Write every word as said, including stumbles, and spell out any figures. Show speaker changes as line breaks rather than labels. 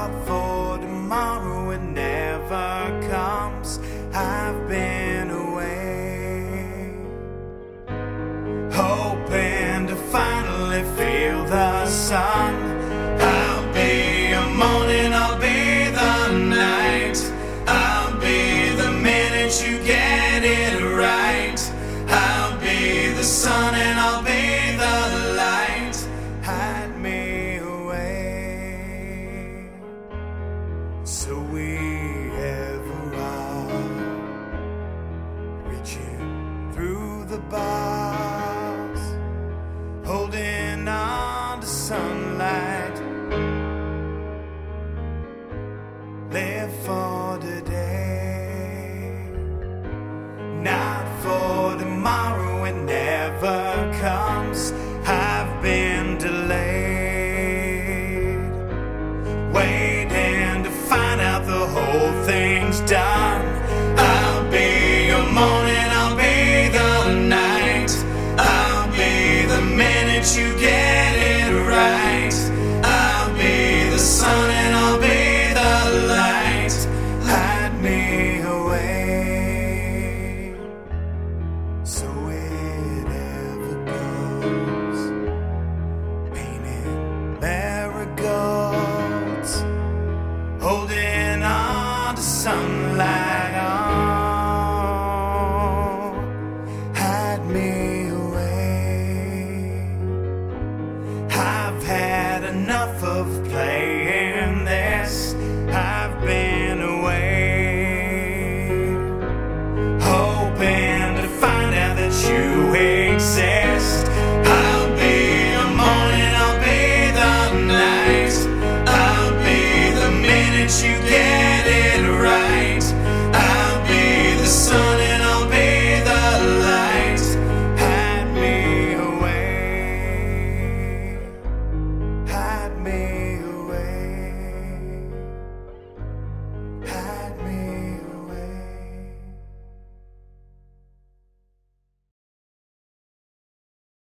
not for tomorrow, it never comes. I've been away, hoping to finally feel the sun. I'll be your morning, I'll be the night, I'll be the minute you get it right. I'll be the sun and I'll be the light. Hide me away, so we ever are, reaching through the bars, holding on to sunlight. Live for today, not for tomorrow, it never comes. I've been delayed, waiting to find out the whole thing's done. I'll be your morning, I'll be the night, I'll be the minute you get it right. I'll be the sun and I'll be the light. Hide me away, so it ever goes, painting marigolds, holding on to sunlight.